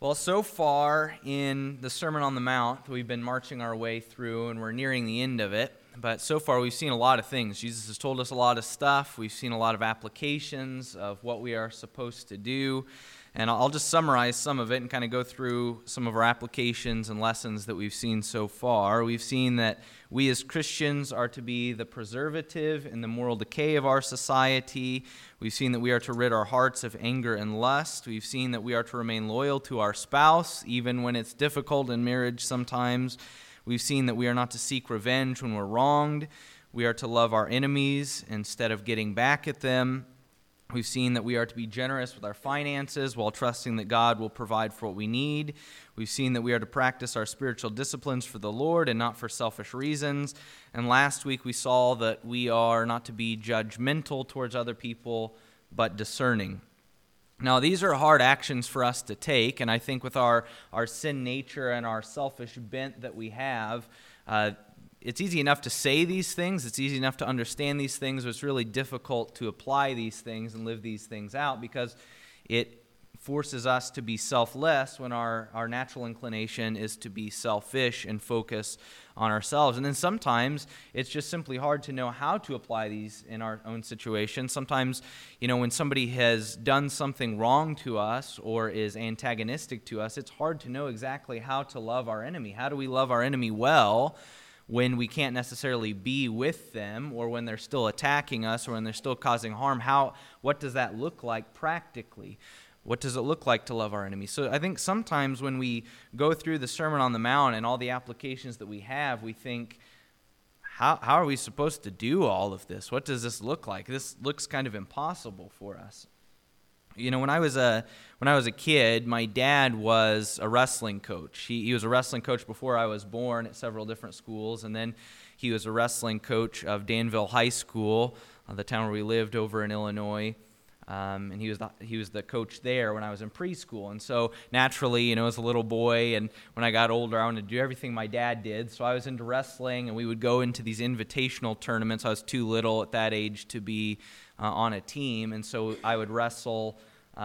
Well, so far in the Sermon on the Mount, we've been marching our way through, and we're nearing the end of it. But so far, we've seen a lot of things. Jesus has told us a lot of stuff. We've seen a lot of applications of what we are supposed to do. And I'll just summarize some of it and kind of go through some of our applications and lessons that we've seen so far. We've seen that we as Christians are to be the preservative in the moral decay of our society. We've seen that we are to rid our hearts of anger and lust. We've seen that we are to remain loyal to our spouse, even when it's difficult in marriage sometimes. We've seen that we are not to seek revenge when we're wronged. We are to love our enemies instead of getting back at them. We've seen that we are to be generous with our finances while trusting that God will provide for what we need. We've seen that we are to practice our spiritual disciplines for the Lord and not for selfish reasons. And last week we saw that we are not to be judgmental towards other people, but discerning. Now, these are hard actions for us to take, and I think with our sin nature and our selfish bent that we have, it's easy enough to say these things, it's easy enough to understand these things, but it's really difficult to apply these things and live these things out because it forces us to be selfless when our natural inclination is to be selfish and focus on ourselves. And then sometimes it's just simply hard to know how to apply these in our own situation. Sometimes, when somebody has done something wrong to us or is antagonistic to us, it's hard to know exactly how to love our enemy. How do we love our enemy well when we can't necessarily be with them, or when they're still attacking us, or when they're still causing harm? What does that look like practically? What does it look like to love our enemies? So I think sometimes when we go through the Sermon on the Mount and all the applications that we have, we think, how are we supposed to do all of this? What does this look like? This looks kind of impossible for us. When I was a kid, my dad was a wrestling coach. He was a wrestling coach before I was born at several different schools, and then he was a wrestling coach of Danville High School, the town where we lived over in Illinois. And he was the coach there when I was in preschool. And so naturally, as a little boy, and when I got older, I wanted to do everything my dad did. So I was into wrestling, and we would go into these invitational tournaments. I was too little at that age to be on a team, and so I would wrestle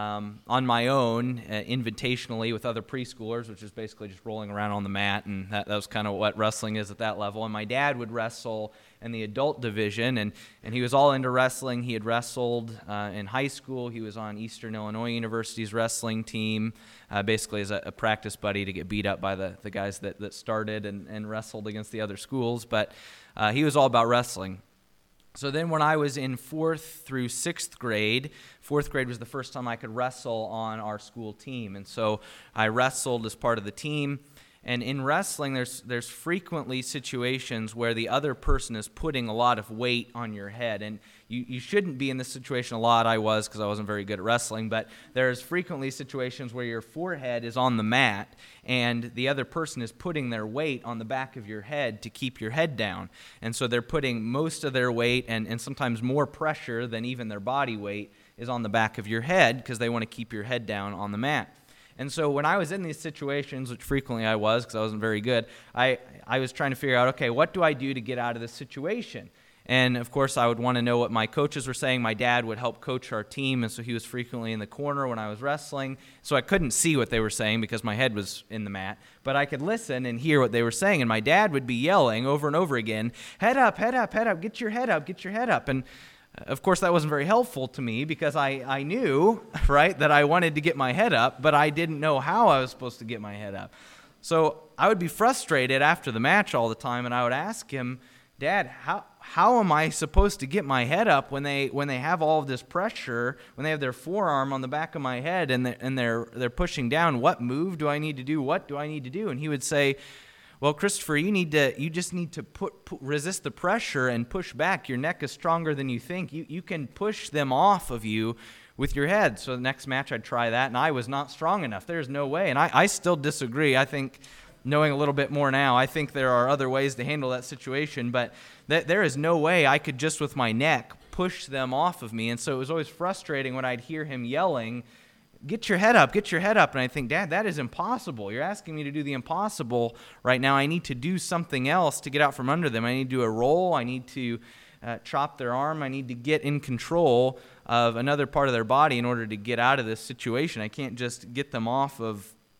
on my own, invitationally with other preschoolers, which is basically just rolling around on the mat, and that was kind of what wrestling is at that level. And my dad would wrestle in the adult division, and he was all into wrestling. He had wrestled in high school. He was on Eastern Illinois University's wrestling team, basically as a practice buddy to get beat up by the guys that started and wrestled against the other schools. But he was all about wrestling. So then when I was in 4th through 6th grade, 4th grade was the first time I could wrestle on our school team. And so I wrestled as part of the team. And in wrestling, there's frequently situations where the other person is putting a lot of weight on your head. And you shouldn't be in this situation a lot. I was, because I wasn't very good at wrestling. But there's frequently situations where your forehead is on the mat and the other person is putting their weight on the back of your head to keep your head down. And so they're putting most of their weight and sometimes more pressure than even their body weight is on the back of your head because they want to keep your head down on the mat. And so when I was in these situations, which frequently I was because I wasn't very good, I was trying to figure out, okay, what do I do to get out of this situation? And, of course, I would want to know what my coaches were saying. My dad would help coach our team, and so he was frequently in the corner when I was wrestling. So I couldn't see what they were saying because my head was in the mat. But I could listen and hear what they were saying. And my dad would be yelling over and over again, head up, head up, head up, get your head up, get your head up. And of course, that wasn't very helpful to me because I knew, right, that I wanted to get my head up, but I didn't know how I was supposed to get my head up. So I would be frustrated after the match all the time, and I would ask him, Dad, how am I supposed to get my head up when they have all of this pressure, when they have their forearm on the back of my head and they're pushing down? What move do I need to do? What do I need to do? And he would say, well, Christopher, you just need to resist the pressure and push back. Your neck is stronger than you think. You can push them off of you with your head. So the next match I'd try that, and I was not strong enough. There's no way. And I still disagree. I think, knowing a little bit more now, I think there are other ways to handle that situation, but there is no way I could just with my neck push them off of me. And so it was always frustrating when I'd hear him yelling, get your head up, get your head up. And I think, Dad, that is impossible. You're asking me to do the impossible right now. I need to do something else to get out from under them. I need to do a roll. I need to chop their arm. I need to get in control of another part of their body in order to get out of this situation. I can't just get them off of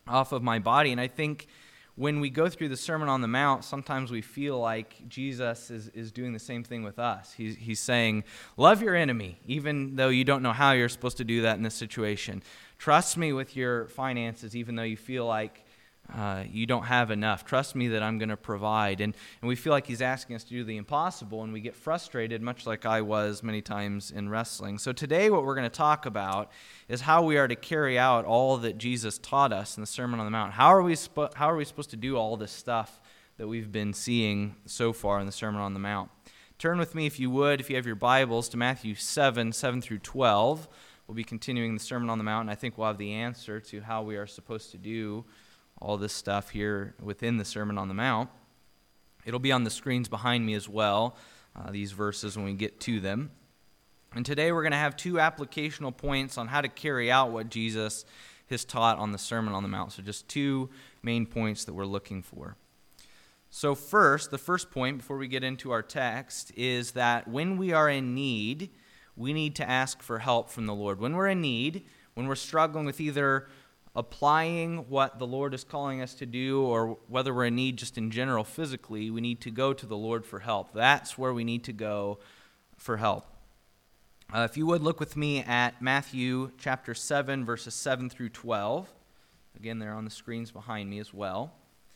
off of my body. And I think when we go through the Sermon on the Mount, sometimes we feel like Jesus is doing the same thing with us. He's saying, love your enemy, even though you don't know how you're supposed to do that in this situation. Trust me with your finances, even though you feel like you don't have enough. Trust me that I'm going to provide. And we feel like he's asking us to do the impossible, and we get frustrated, much like I was many times in wrestling. So today what we're going to talk about is how we are to carry out all that Jesus taught us in the Sermon on the Mount. How are we supposed to do all this stuff that we've been seeing so far in the Sermon on the Mount? Turn with me, if you would, if you have your Bibles, to Matthew 7 through 12. We'll be continuing the Sermon on the Mount, and I think we'll have the answer to how we are supposed to do all this stuff here within the Sermon on the Mount. It'll be on the screens behind me as well, these verses when we get to them. And today we're going to have two applicational points on how to carry out what Jesus has taught on the Sermon on the Mount. So just two main points that we're looking for. So first, the first point before we get into our text is that when we are in need, we need to ask for help from the Lord. When we're in need, when we're struggling with either applying what the Lord is calling us to do, or whether we're in need just in general physically, we need to go to the Lord for help. That's where we need to go for help. If you would, look with me at Matthew chapter 7, verses 7 through 12. Again, they're on the screens behind me as well.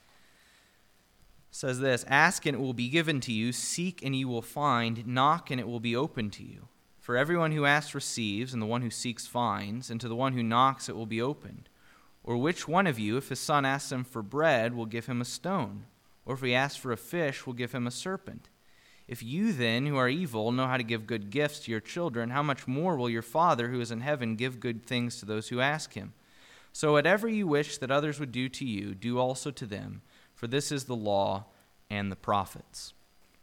It says this, "Ask and it will be given to you, seek and you will find, knock and it will be opened to you. For everyone who asks receives, and the one who seeks finds, and to the one who knocks it will be opened. Or which one of you, if his son asks him for bread, will give him a stone? Or if he asks for a fish, will give him a serpent? If you then, who are evil, know how to give good gifts to your children, how much more will your Father who is in heaven give good things to those who ask him? So whatever you wish that others would do to you, do also to them, for this is the law and the prophets."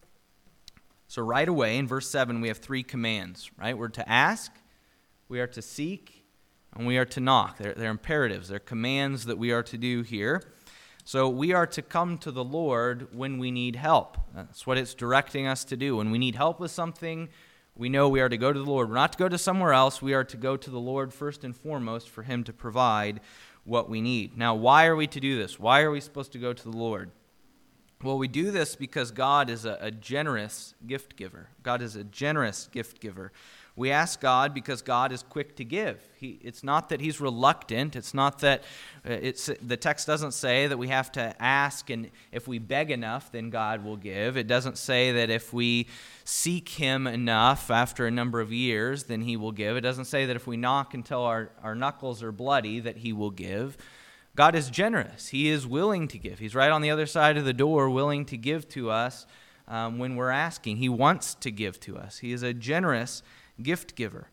So right away in verse 7 we have three commands, right? We're to ask, we are to seek, and we are to knock. They're imperatives. They're commands that we are to do here. So we are to come to the Lord when we need help. That's what it's directing us to do. When we need help with something, we know we are to go to the Lord. We're not to go to somewhere else. We are to go to the Lord first and foremost for him to provide what we need. Now, why are we to do this? Why are we supposed to go to the Lord? Well, we do this because God is a generous gift giver. God is a generous gift giver. We ask God because God is quick to give. It's not that he's reluctant. It's not that the text doesn't say that we have to ask, and if we beg enough, then God will give. It doesn't say that if we seek him enough after a number of years, then he will give. It doesn't say that if we knock until our knuckles are bloody, that he will give. God is generous. He is willing to give. He's right on the other side of the door, willing to give to us when we're asking. He wants to give to us. He is a generous gift giver.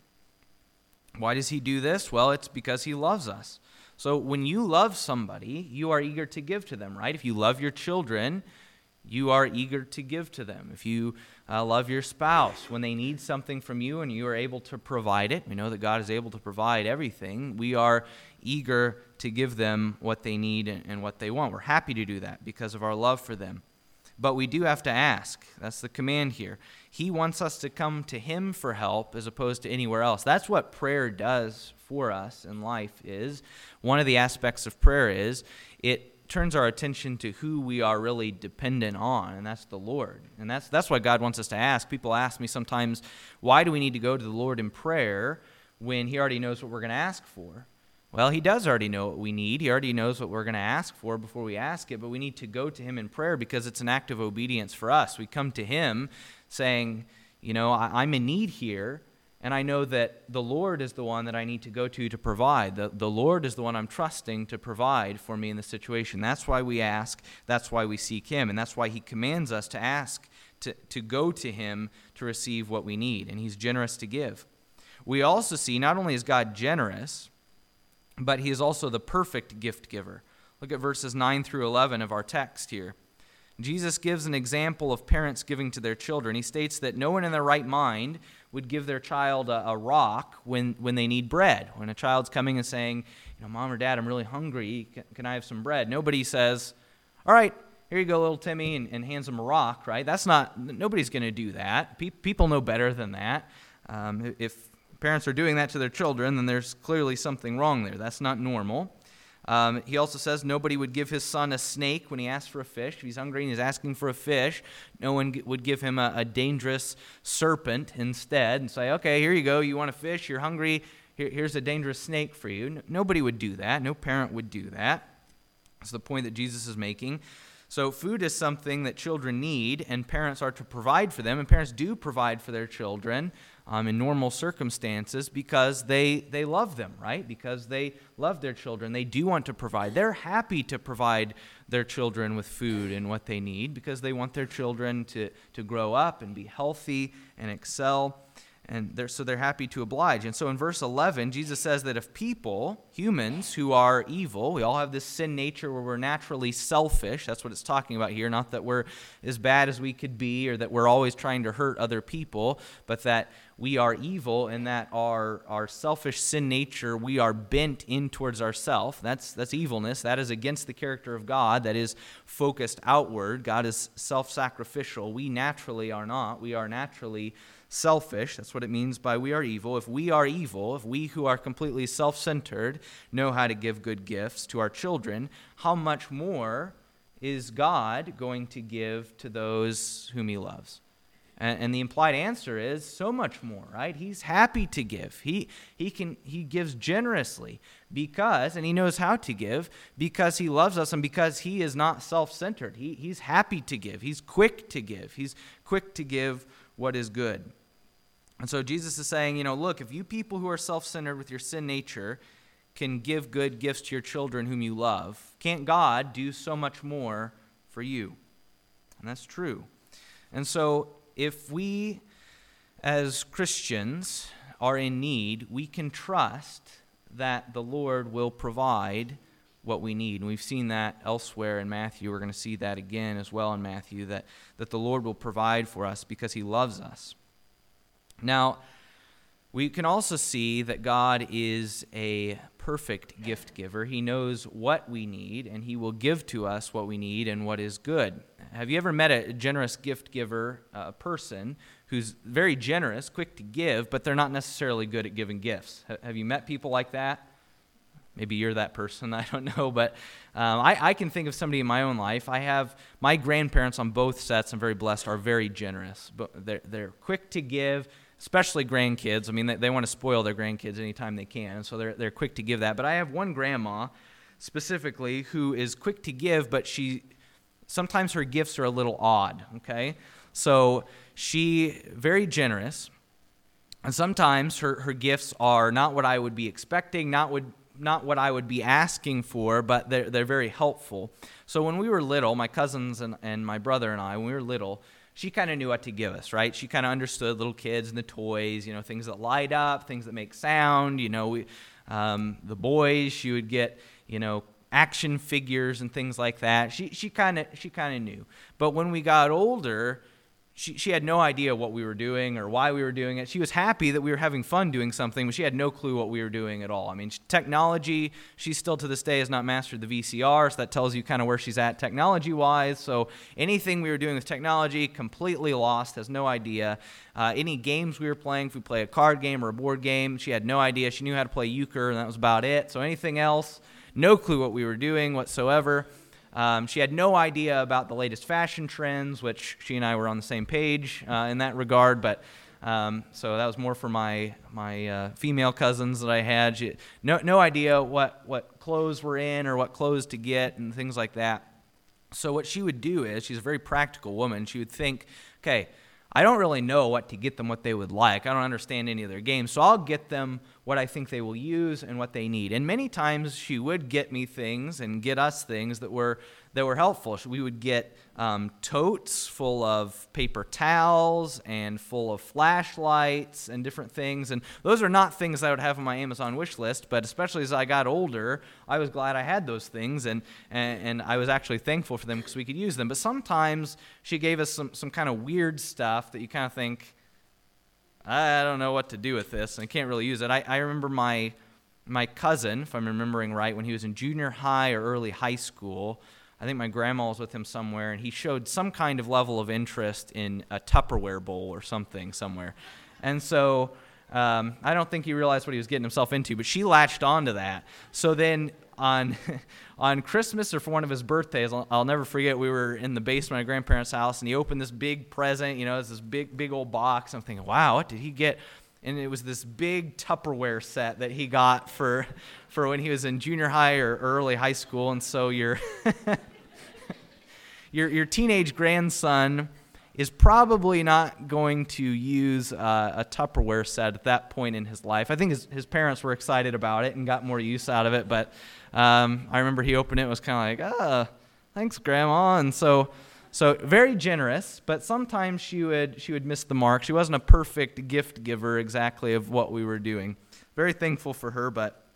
Why does he do this? Well, it's because he loves us. So when you love somebody, you are eager to give to them, right? If you love your children, you are eager to give to them. If you love your spouse, when they need something from you and you are able to provide it, we know that God is able to provide everything, we are eager to give them what they need and what they want. We're happy to do that because of our love for them. But we do have to ask. That's the command here. He wants us to come to him for help as opposed to anywhere else. That's what prayer does for us in life is. One of the aspects of prayer is it turns our attention to who we are really dependent on, and that's the Lord. And that's why God wants us to ask. People ask me sometimes, why do we need to go to the Lord in prayer when he already knows what we're going to ask for? Well, he does already know what we need. He already knows what we're going to ask for before we ask it, but we need to go to him in prayer because it's an act of obedience for us. We come to him saying, I'm in need here, and I know that the Lord is the one that I need to go to provide. The Lord is the one I'm trusting to provide for me in this situation. That's why we ask. That's why we seek him, and that's why he commands us to ask, to go to him to receive what we need, and he's generous to give. We also see not only is God generous, but he is also the perfect gift giver. Look at verses 9 through 11 of our text here. Jesus gives an example of parents giving to their children. He states that no one in their right mind would give their child a rock when they need bread. When a child's coming and saying, Mom or Dad, I'm really hungry. Can I have some bread? Nobody says, all right, here you go, little Timmy, and hands him a rock, right? Nobody's going to do that. People know better than that. If parents are doing that to their children, then there's clearly something wrong there. That's not normal. He also says nobody would give his son a snake when he asked for a fish. If he's hungry and he's asking for a fish, no one would give him a dangerous serpent instead and say, okay, here you go. You want a fish? You're hungry. Here's a dangerous snake for you. Nobody would do that. No parent would do that. That's the point that Jesus is making. So food is something that children need, and parents are to provide for them, and parents do provide for their children in normal circumstances because they love them, right? Because they love their children. They do want to provide. They're happy to provide their children with food and what they need because they want their children to grow up and be healthy and excel. And they're happy to oblige. And so in verse 11, Jesus says that if people, humans who are evil, we all have this sin nature where we're naturally selfish. That's what it's talking about here. Not that we're as bad as we could be or that we're always trying to hurt other people, but that we are evil and that our selfish sin nature, we are bent in towards ourself. That's evilness. That is against the character of God. That is focused outward. God is self-sacrificial. We naturally are not. We are naturally selfish. That's what it means by we are evil. If we are evil, if we who are completely self-centered know how to give good gifts to our children, how much more is God going to give to those whom he loves? And the implied answer is so much more, right? He's happy to give. He gives generously because, and he knows how to give, because he loves us and because he is not self-centered. He's happy to give. He's quick to give. He's quick to give what is good. And so Jesus is saying, look, if you people who are self-centered with your sin nature can give good gifts to your children whom you love, can't God do so much more for you? And that's true. And so if we as Christians are in need, we can trust that the Lord will provide what we need. And we've seen that elsewhere in Matthew. We're going to see that again as well in Matthew, that the Lord will provide for us because he loves us. Now, we can also see that God is a perfect gift giver. He knows what we need, and he will give to us what we need and what is good. Have you ever met a generous gift giver person who's very generous, quick to give, but they're not necessarily good at giving gifts? Have you met people like that? Maybe you're that person, I don't know, but I can think of somebody in my own life. I have my grandparents on both sets, I'm very blessed, are very generous. But they're quick to give, especially grandkids. I mean, they want to spoil their grandkids anytime they can, so they're quick to give that. But I have one grandma specifically who is quick to give, but sometimes her gifts are a little odd, okay? So she very generous, and sometimes her gifts are not what I would be expecting, not what I would be asking for, but they're very helpful. So when we were little, my cousins and my brother and I, when we were little, she kind of knew what to give us, right? She kind of understood little kids and the toys, things that light up, things that make sound. The boys, she would get, action figures and things like that. She kind of knew. But when we got older, she had no idea what we were doing or why we were doing it. She was happy that we were having fun doing something, but she had no clue what we were doing at all. I mean, technology, she still to this day has not mastered the VCR, so that tells you kind of where she's at technology-wise. So anything we were doing with technology, completely lost, has no idea. Any games we were playing, if we play a card game or a board game, she had no idea. She knew how to play euchre, and that was about it. So anything else, no clue what we were doing whatsoever. She had no idea about the latest fashion trends, which she and I were on the same page in that regard. But so that was more for my female cousins that I had. She had no idea what clothes were in or what clothes to get and things like that. So what she would do is, she's a very practical woman. She would think, okay, I don't really know what to get them what they would like. I don't understand any of their games, so I'll get them what I think they will use and what they need. And many times she would get me things and get us things that were helpful. We would get totes full of paper towels and full of flashlights and different things. And those are not things I would have on my Amazon wish list, but especially as I got older, I was glad I had those things, and I was actually thankful for them because we could use them. But sometimes she gave us some kind of weird stuff that you kind of think, I don't know what to do with this, and I can't really use it. I remember my cousin, if I'm remembering right, when he was in junior high or early high school, I think my grandma was with him somewhere, and he showed some kind of level of interest in a Tupperware bowl or something somewhere. And so I don't think he realized what he was getting himself into, but she latched onto that. So then on on Christmas or for one of his birthdays, I'll never forget, we were in the basement of my grandparents' house, and he opened this big present. It's this big old box. I'm thinking, wow, what did he get? And it was this big Tupperware set that he got for when he was in junior high or early high school. And so your teenage grandson is probably not going to use a Tupperware set at that point in his life. I think his parents were excited about it and got more use out of it. But I remember he opened it and was kind of like, thanks, Grandma. And so very generous, but sometimes she would miss the mark. She wasn't a perfect gift giver exactly of what we were doing. Very thankful for her, but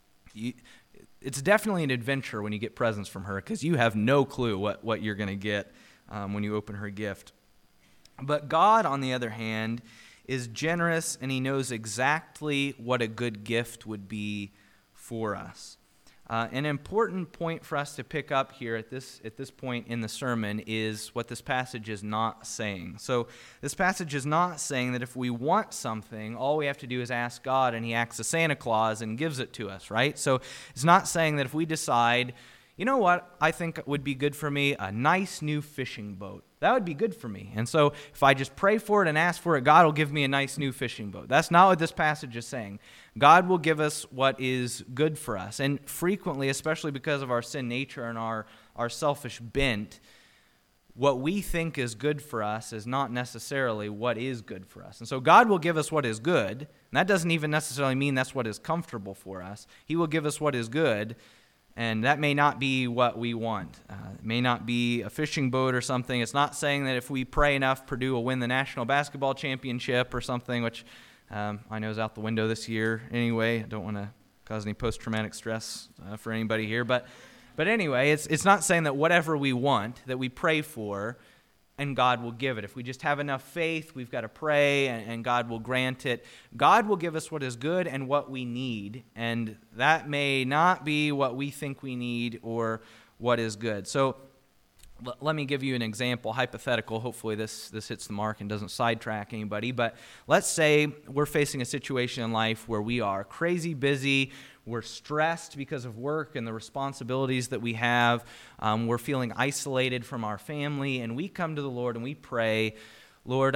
it's definitely an adventure when you get presents from her because you have no clue what you're going to get when you open her gift. But God, on the other hand, is generous, and he knows exactly what a good gift would be for us. An important point for us to pick up here at this point in the sermon is what this passage is not saying. So this passage is not saying that if we want something, all we have to do is ask God, and he acts as Santa Claus and gives it to us, right? So it's not saying that if we decide, you know what I think would be good for me? A nice new fishing boat. That would be good for me. And so if I just pray for it and ask for it, God will give me a nice new fishing boat. That's not what this passage is saying. God will give us what is good for us. And frequently, especially because of our sin nature and our selfish bent, what we think is good for us is not necessarily what is good for us. And so God will give us what is good. And that doesn't even necessarily mean that's what is comfortable for us. He will give us what is good. And that may not be what we want. It may not be a fishing boat or something. It's not saying that if we pray enough, Purdue will win the national basketball championship or something, which I know is out the window this year anyway. I don't want to cause any post-traumatic stress for anybody here. But anyway, it's not saying that whatever we want, that we pray for, and God will give it. If we just have enough faith, we've got to pray, and God will grant it. God will give us what is good and what we need, and that may not be what we think we need or what is good. So let me give you an example, hypothetical. Hopefully this hits the mark and doesn't sidetrack anybody. But let's say we're facing a situation in life where we are crazy busy. We're stressed because of work and the responsibilities that we have. We're feeling isolated from our family. And we come to the Lord and we pray, Lord,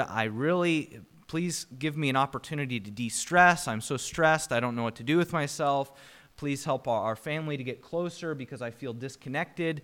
please give me an opportunity to de-stress. I'm so stressed. I don't know what to do with myself. Please help our family to get closer because I feel disconnected.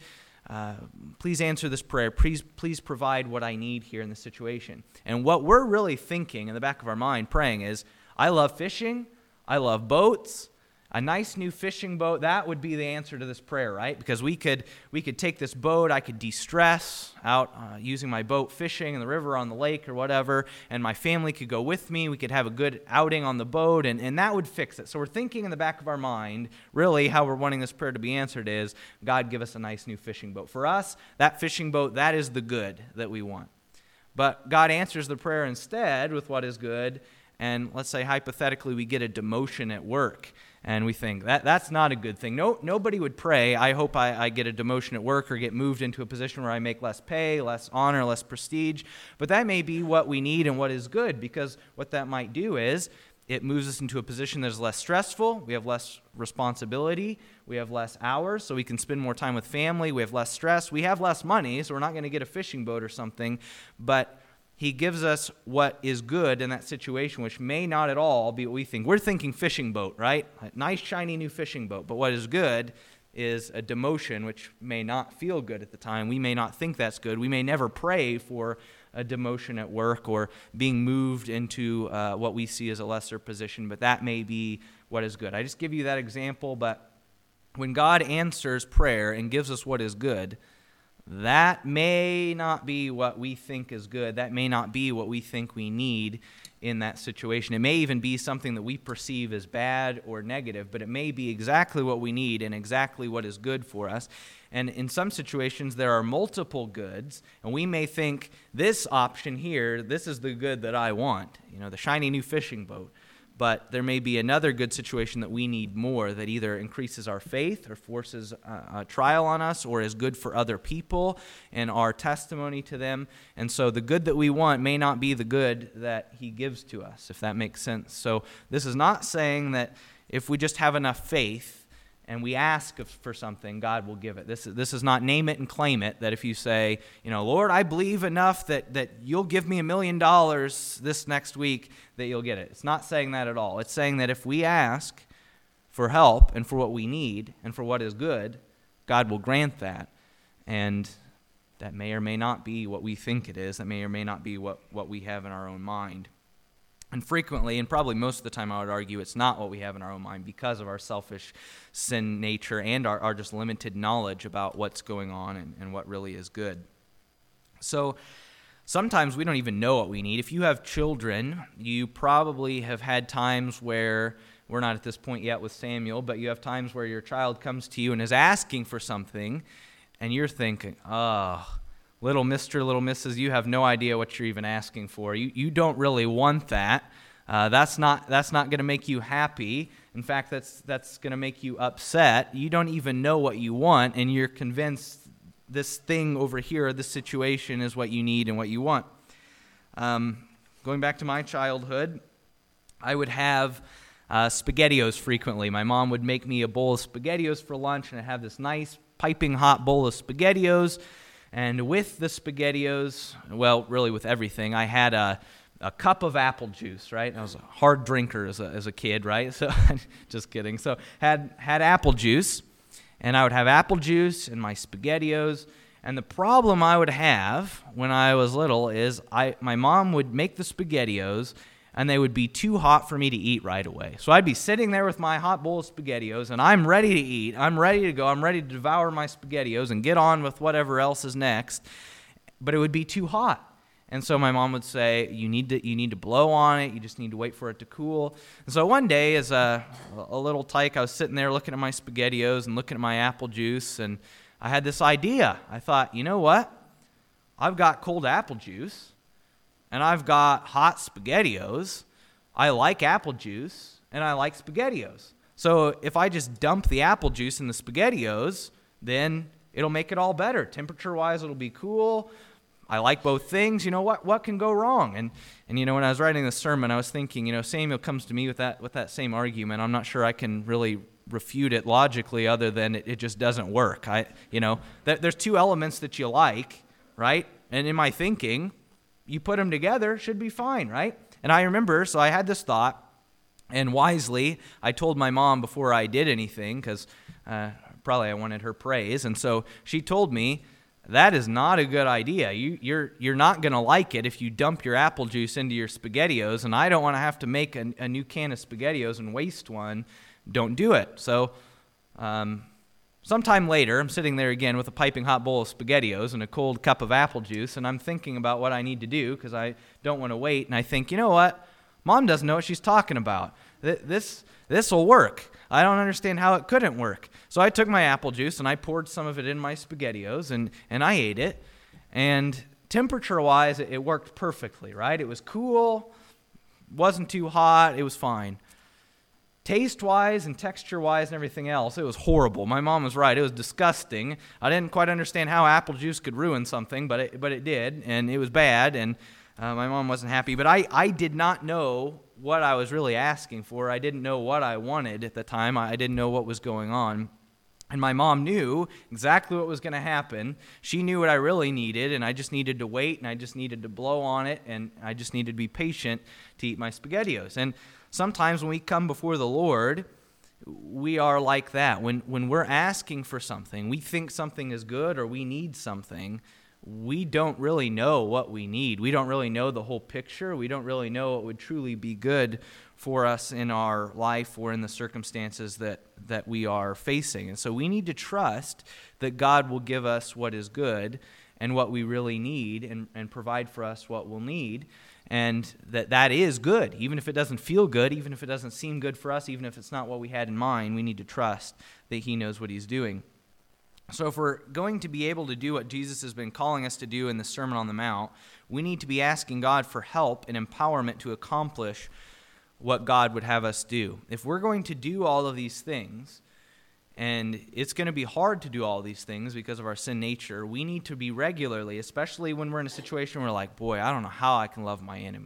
Please answer this prayer. Please provide what I need here in this situation. And what we're really thinking in the back of our mind, praying, is, I love fishing. I love boats. A nice new fishing boat, that would be the answer to this prayer, right? Because we could take this boat, I could de-stress out using my boat fishing in the river, on the lake, or whatever, and my family could go with me. We could have a good outing on the boat, and that would fix it. So we're thinking in the back of our mind, really how we're wanting this prayer to be answered is, God, give us a nice new fishing boat. For us, that fishing boat, that is the good that we want. But God answers the prayer instead with what is good, and let's say hypothetically we get a demotion at work. And we think, that's not a good thing. Nobody would pray, I hope I get a demotion at work or get moved into a position where I make less pay, less honor, less prestige. But that may be what we need and what is good, because what that might do is it moves us into a position that is less stressful. We have less responsibility. We have less hours, so we can spend more time with family. We have less stress. We have less money, so we're not going to get a fishing boat or something. But he gives us what is good in that situation, which may not at all be what we think. We're thinking fishing boat, right? A nice, shiny new fishing boat. But what is good is a demotion, which may not feel good at the time. We may not think that's good. We may never pray for a demotion at work or being moved into what we see as a lesser position, but that may be what is good. I just give you that example, but when God answers prayer and gives us what is good, that may not be what we think is good. That may not be what we think we need in that situation. It may even be something that we perceive as bad or negative, but it may be exactly what we need and exactly what is good for us. And in some situations, there are multiple goods, and we may think this option here, this is the good that I want, the shiny new fishing boat. But there may be another good situation that we need more, that either increases our faith or forces a trial on us or is good for other people and our testimony to them. And so the good that we want may not be the good that he gives to us, if that makes sense. So this is not saying that if we just have enough faith and we ask for something, God will give it. This is not name it and claim it, that if you say, Lord, I believe enough that you'll give me $1 million this next week, that you'll get it. It's not saying that at all. It's saying that if we ask for help and for what we need and for what is good, God will grant that. And that may or may not be what we think it is. That may or may not be what we have in our own mind. And frequently, and probably most of the time I would argue, it's not what we have in our own mind because of our selfish sin nature and our just limited knowledge about what's going on and what really is good. So sometimes we don't even know what we need. If you have children, you probably have had times where, we're not at this point yet with Samuel, but you have times where your child comes to you and is asking for something, and you're thinking, little Mr., little Mrs., you have no idea what you're even asking for. You don't really want that. That's not going to make you happy. In fact, that's going to make you upset. You don't even know what you want, and you're convinced this thing over here, this situation, is what you need and what you want. Going back to my childhood, I would have SpaghettiOs frequently. My mom would make me a bowl of SpaghettiOs for lunch, and I'd have this nice piping hot bowl of SpaghettiOs. And with the SpaghettiOs, well, really with everything, I had a cup of apple juice, right? I was a hard drinker as a kid, right? So, just kidding. So, had apple juice, and I would have apple juice and my SpaghettiOs. And the problem I would have when I was little is my mom would make the SpaghettiOs, and they would be too hot for me to eat right away. So I'd be sitting there with my hot bowl of SpaghettiOs, and I'm ready to eat. I'm ready to go. I'm ready to devour my SpaghettiOs and get on with whatever else is next. But it would be too hot. And so my mom would say, you need to blow on it. You just need to wait for it to cool. And so one day, as a little tyke, I was sitting there looking at my SpaghettiOs and looking at my apple juice, and I had this idea. I thought, you know what? I've got cold apple juice, and I've got hot SpaghettiOs. I like apple juice, and I like SpaghettiOs. So if I just dump the apple juice in the SpaghettiOs, then it'll make it all better. Temperature-wise, it'll be cool. I like both things. What can go wrong? And when I was writing this sermon, I was thinking, Samuel comes to me with that same argument. I'm not sure I can really refute it logically, other than it just doesn't work. There's two elements that you like, right? And in my thinking, you put them together, should be fine, right? And I remember, so I had this thought, and wisely, I told my mom before I did anything, because probably I wanted her praise, and so she told me, that is not a good idea. You're not going to like it if you dump your apple juice into your SpaghettiOs, and I don't want to have to make a new can of SpaghettiOs and waste one. Don't do it. So sometime later, I'm sitting there again with a piping hot bowl of SpaghettiOs and a cold cup of apple juice, and I'm thinking about what I need to do because I don't want to wait. And I think, you know what? Mom doesn't know what she's talking about. This will work. I don't understand how it couldn't work. So I took my apple juice and I poured some of it in my SpaghettiOs, and I ate it. And temperature-wise, it worked perfectly, right? It was cool, wasn't too hot, it was fine. Taste-wise and texture-wise and everything else, it was horrible. My mom was right. It was disgusting. I didn't quite understand how apple juice could ruin something, but it did, and it was bad, and my mom wasn't happy. But I did not know what I was really asking for. I didn't know what I wanted at the time. I didn't know what was going on. And my mom knew exactly what was going to happen. She knew what I really needed, and I just needed to wait, and I just needed to blow on it, and I just needed to be patient to eat my SpaghettiOs. And sometimes when we come before the Lord, we are like that. When we're asking for something, we think something is good or we need something, we don't really know what we need. We don't really know the whole picture. We don't really know what would truly be good for us in our life or in the circumstances that we are facing. And so we need to trust that God will give us what is good and what we really need and provide for us what we'll need. And that is good. Even if it doesn't feel good, even if it doesn't seem good for us, even if it's not what we had in mind, we need to trust that He knows what He's doing. So if we're going to be able to do what Jesus has been calling us to do in the Sermon on the Mount, we need to be asking God for help and empowerment to accomplish what God would have us do. If we're going to do all of these things, and it's going to be hard to do all these things because of our sin nature, we need to be regularly, especially when we're in a situation where we're like, boy, I don't know how I can love my enemy.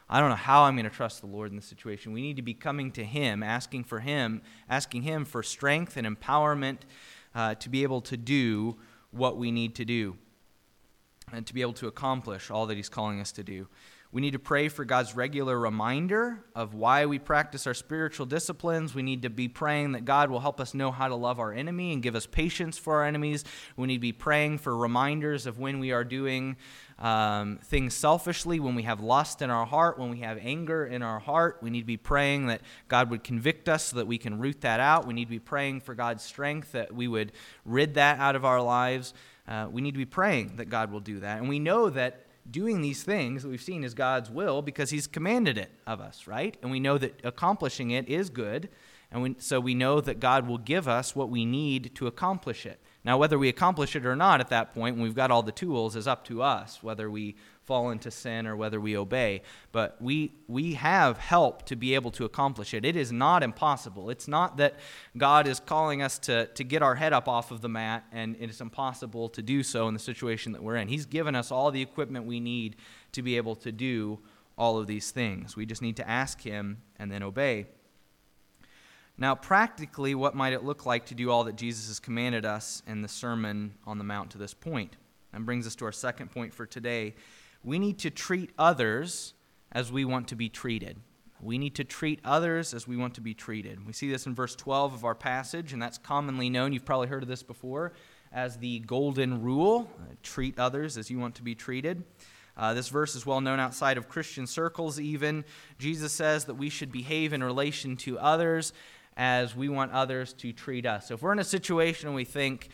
I don't know how I'm going to trust the Lord in this situation. We need to be coming to Him, asking Him for strength and empowerment to be able to do what we need to do and to be able to accomplish all that He's calling us to do. We need to pray for God's regular reminder of why we practice our spiritual disciplines. We need to be praying that God will help us know how to love our enemy and give us patience for our enemies. We need to be praying for reminders of when we are doing things selfishly, when we have lust in our heart, when we have anger in our heart. We need to be praying that God would convict us so that we can root that out. We need to be praying for God's strength, that we would rid that out of our lives. We need to be praying that God will do that. And we know that doing these things that we've seen is God's will because He's commanded it of us, right? And we know that accomplishing it is good, and so we know that God will give us what we need to accomplish it. Now, whether we accomplish it or not at that point, when we've got all the tools, is up to us, whether we fall into sin or whether we obey. But we have help to be able to accomplish it. It is not impossible. It's not that God is calling us to get our head up off of the mat and it is impossible to do so in the situation that we're in. He's given us all the equipment we need to be able to do all of these things. We just need to ask Him and then obey. Now, practically, what might it look like to do all that Jesus has commanded us in the Sermon on the Mount to this point? That brings us to our second point for today. We need to treat others as we want to be treated. We need to treat others as we want to be treated. We see this in verse 12 of our passage, and that's commonly known, you've probably heard of this before, as the golden rule. Treat others as you want to be treated. This verse is well known outside of Christian circles even. Jesus says that we should behave in relation to others as we want others to treat us. So if we're in a situation and we think,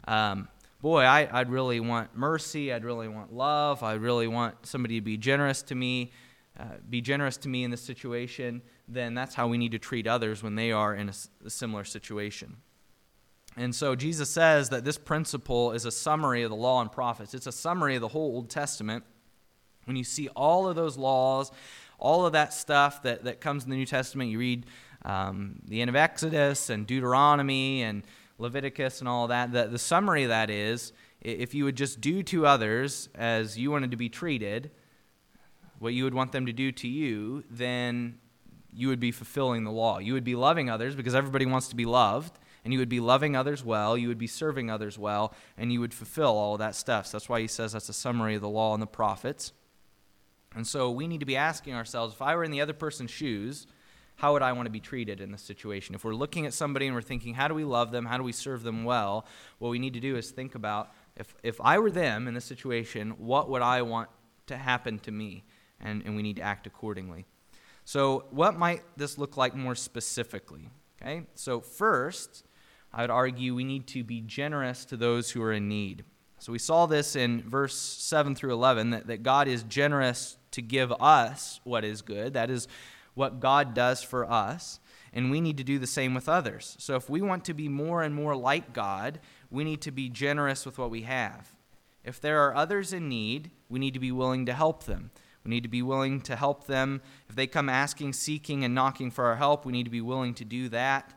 I'd really want mercy, I'd really want love, I'd really want somebody to be generous to me in this situation, then that's how we need to treat others when they are in a similar situation. And so Jesus says that this principle is a summary of the law and prophets. It's a summary of the whole Old Testament. When you see all of those laws, all of that stuff that comes in the New Testament, you read the end of Exodus and Deuteronomy and Leviticus and all that, the summary of that is, if you would just do to others as you wanted to be treated, what you would want them to do to you, then you would be fulfilling the law. You would be loving others because everybody wants to be loved, and you would be loving others well, you would be serving others well, and you would fulfill all of that stuff. So that's why he says that's a summary of the law and the prophets. And so we need to be asking ourselves, if I were in the other person's shoes, how would I want to be treated in this situation? If we're looking at somebody and we're thinking, how do we love them? How do we serve them well? What we need to do is think about, if I were them in this situation, what would I want to happen to me? And we need to act accordingly. So what might this look like more specifically? Okay. So first, I would argue we need to be generous to those who are in need. So we saw this in verse 7 through 11, that God is generous to give us what is good. That is what God does for us, and we need to do the same with others. So if we want to be more and more like God, we need to be generous with what we have. If there are others in need, we need to be willing to help them. We need to be willing to help them. If they come asking, seeking, and knocking for our help, we need to be willing to do that,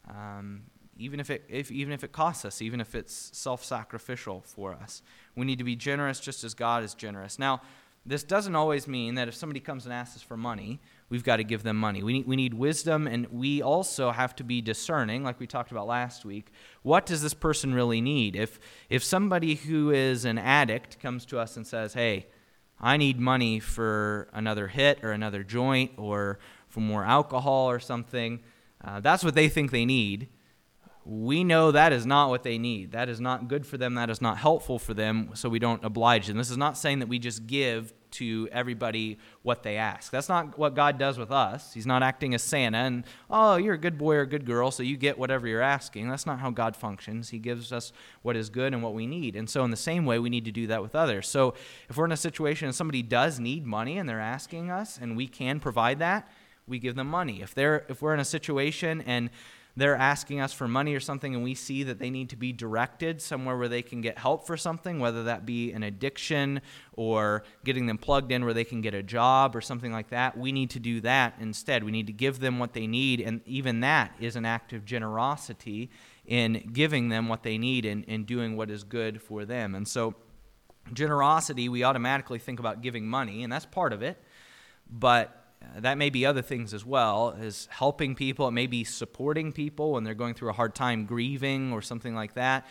even if it costs us, even if it's self-sacrificial for us. We need to be generous just as God is generous. Now, this doesn't always mean that if somebody comes and asks us for money, we've got to give them money. We need wisdom, and we also have to be discerning, like we talked about last week. What does this person really need? If somebody who is an addict comes to us and says, hey, I need money for another hit or another joint or for more alcohol or something, that's what they think they need. We know that is not what they need. That is not good for them. That is not helpful for them, so we don't oblige them. This is not saying that we just give to everybody what they ask. That's not what God does with us. He's not acting as Santa and, oh, you're a good boy or a good girl, so you get whatever you're asking. That's not how God functions. He gives us what is good and what we need. And so in the same way, we need to do that with others. So if we're in a situation and somebody does need money and they're asking us and we can provide that, we give them money. If we're in a situation and they're asking us for money or something and we see that they need to be directed somewhere where they can get help for something, whether that be an addiction or getting them plugged in where they can get a job or something like that, we need to do that instead. We need to give them what they need, and even that is an act of generosity in giving them what they need and doing what is good for them. And so generosity, we automatically think about giving money, and that's part of it. but that may be other things as well, is helping people. It may be supporting people when they're going through a hard time grieving or something like that.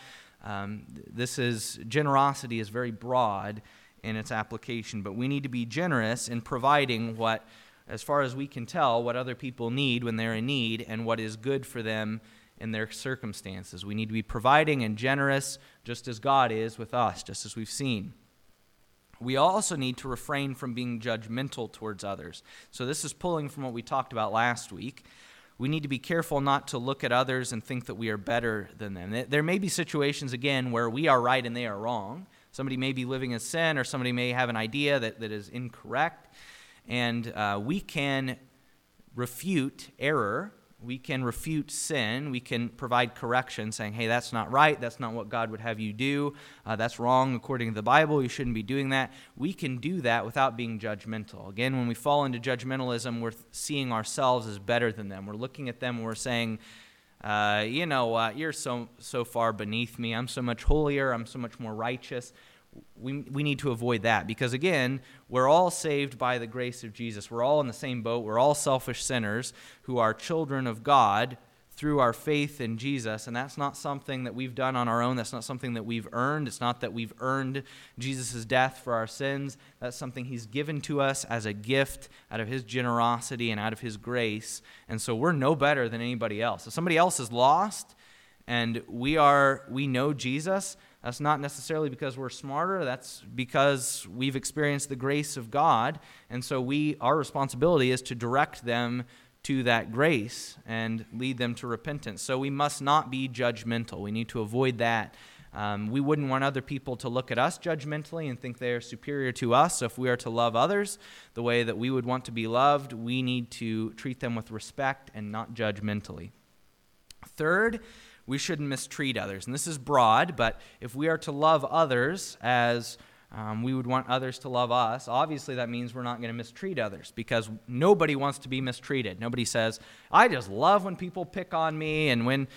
Generosity is very broad in its application, but we need to be generous in providing what, as far as we can tell, what other people need when they're in need and what is good for them in their circumstances. We need to be providing and generous just as God is with us, just as we've seen. We also need to refrain from being judgmental towards others. So this is pulling from what we talked about last week. We need to be careful not to look at others and think that we are better than them. There may be situations, again, where we are right and they are wrong. Somebody may be living in sin, or somebody may have an idea that is incorrect. And we can refute error. We can refute sin. We can provide correction, saying, hey, that's not right. That's not what God would have you do. That's wrong according to the Bible. You shouldn't be doing that. We can do that without being judgmental. Again, when we fall into judgmentalism, we're seeing ourselves as better than them. We're looking at them and we're saying, you know what, you're so far beneath me. I'm so much holier. I'm so much more righteous. We need to avoid that because, again, we're all saved by the grace of Jesus. We're all in the same boat. We're all selfish sinners who are children of God through our faith in Jesus, and that's not something that we've done on our own. That's not something that we've earned. It's not that we've earned Jesus' death for our sins. That's something he's given to us as a gift out of his generosity and out of his grace, and so we're no better than anybody else. If somebody else is lost and we know Jesus, that's not necessarily because we're smarter. That's because we've experienced the grace of God. And so our responsibility is to direct them to that grace and lead them to repentance. So we must not be judgmental. We need to avoid that. We wouldn't want other people to look at us judgmentally and think they're superior to us. So if we are to love others the way that we would want to be loved, we need to treat them with respect and not judgmentally. Third, we shouldn't mistreat others. And this is broad, but if we are to love others as we would want others to love us, obviously that means we're not going to mistreat others because nobody wants to be mistreated. Nobody says, I just love when people pick on me and when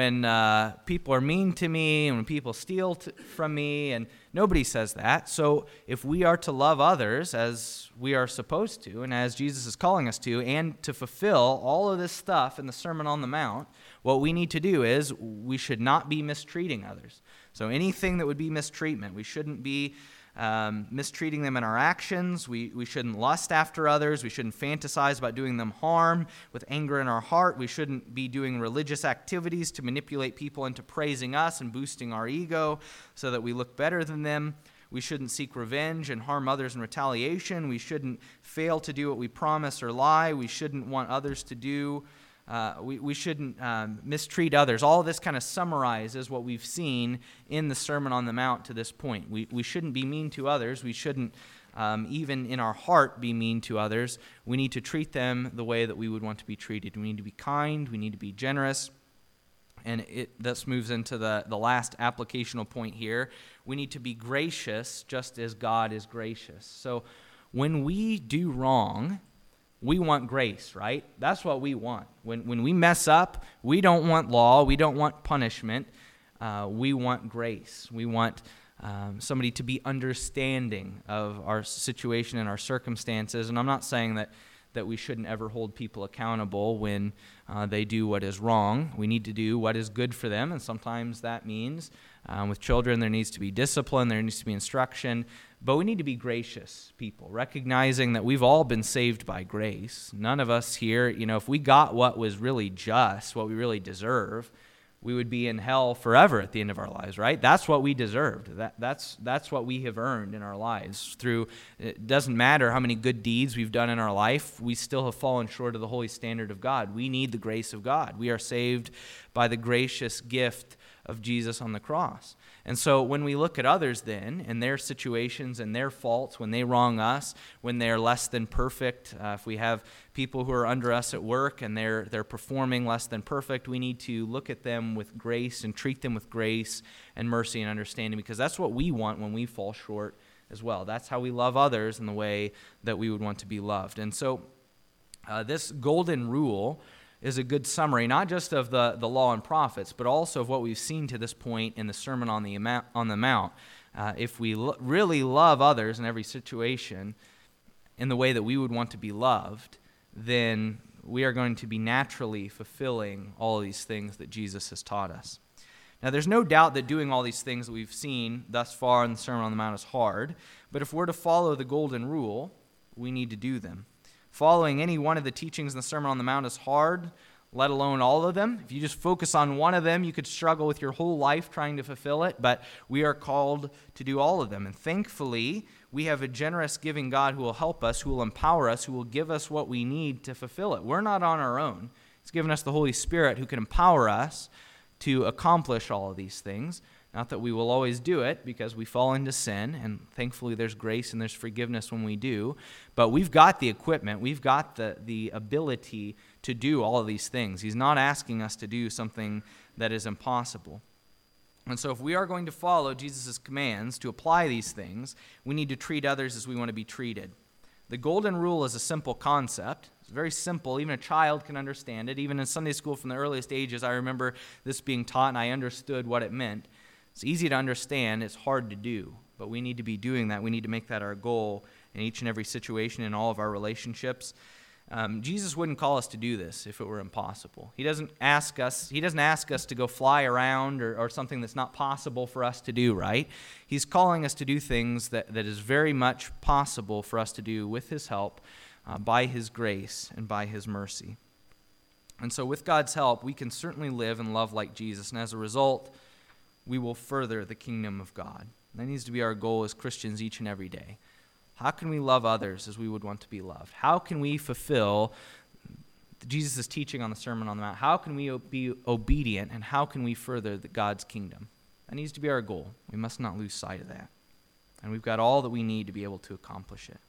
people are mean to me and when people steal from me, and nobody says that. So if we are to love others as we are supposed to and as Jesus is calling us to, and to fulfill all of this stuff in the Sermon on the Mount, what we need to do is we should not be mistreating others. So anything that would be mistreatment, we shouldn't be mistreating them in our actions. We shouldn't lust after others. We shouldn't fantasize about doing them harm with anger in our heart. We shouldn't be doing religious activities to manipulate people into praising us and boosting our ego so that we look better than them. We shouldn't seek revenge and harm others in retaliation. We shouldn't fail to do what we promise or lie. We shouldn't want others to do. We shouldn't mistreat others. All of this kind of summarizes what we've seen in the Sermon on the Mount to this point. We shouldn't be mean to others. We shouldn't, even in our heart, be mean to others. We need to treat them the way that we would want to be treated. We need to be kind. We need to be generous. And this moves into the last applicational point here. We need to be gracious just as God is gracious. So when we do wrong, we want grace, right? That's what we want. When we mess up, we don't want law. We don't want punishment. We want grace. We want somebody to be understanding of our situation and our circumstances. And I'm not saying that we shouldn't ever hold people accountable when they do what is wrong. We need to do what is good for them, and sometimes that means with children there needs to be discipline, there needs to be instruction, but we need to be gracious people, recognizing that we've all been saved by grace. None of us here, if we got what was really just, what we really deserve, we would be in hell forever at the end of our lives, right? That's what we deserved. That's what we have earned in our lives. It doesn't matter how many good deeds we've done in our life, we still have fallen short of the holy standard of God. We need the grace of God. We are saved by the gracious gift of Jesus on the cross. And so when we look at others then, and their situations and their faults, when they wrong us, when they're less than perfect, if we have people who are under us at work and they're performing less than perfect, we need to look at them with grace and treat them with grace and mercy and understanding, because that's what we want when we fall short as well. That's how we love others in the way that we would want to be loved. And so this golden rule is a good summary, not just of the law and prophets, but also of what we've seen to this point in the Sermon on the Mount. If we really love others in every situation, in the way that we would want to be loved, then we are going to be naturally fulfilling all of these things that Jesus has taught us. Now, there's no doubt that doing all these things that we've seen thus far in the Sermon on the Mount is hard, but if we're to follow the golden rule, we need to do them. Following any one of the teachings in the Sermon on the Mount is hard, let alone all of them. If you just focus on one of them, you could struggle with your whole life trying to fulfill it, but we are called to do all of them. And thankfully, we have a generous, giving God who will help us, who will empower us, who will give us what we need to fulfill it. We're not on our own. He's given us the Holy Spirit who can empower us to accomplish all of these things. Not that we will always do it, because we fall into sin, and thankfully there's grace and there's forgiveness when we do. But we've got the equipment, we've got the ability to do all of these things. He's not asking us to do something that is impossible. And so if we are going to follow Jesus' commands to apply these things, we need to treat others as we want to be treated. The golden rule is a simple concept. It's very simple. Even a child can understand it. Even in Sunday school from the earliest ages, I remember this being taught, and I understood what it meant. It's easy to understand. It's hard to do. But we need to be doing that. We need to make that our goal in each and every situation in all of our relationships. Jesus wouldn't call us to do this if it were impossible. He doesn't ask us to go fly around or something that's not possible for us to do, right? He's calling us to do things that is very much possible for us to do with his help, by his grace and by his mercy. And so with God's help, we can certainly live and love like Jesus, and as a result, we will further the kingdom of God. That needs to be our goal as Christians each and every day. How can we love others as we would want to be loved? How can we fulfill Jesus' teaching on the Sermon on the Mount? How can we be obedient, and how can we further God's kingdom? That needs to be our goal. We must not lose sight of that. And we've got all that we need to be able to accomplish it.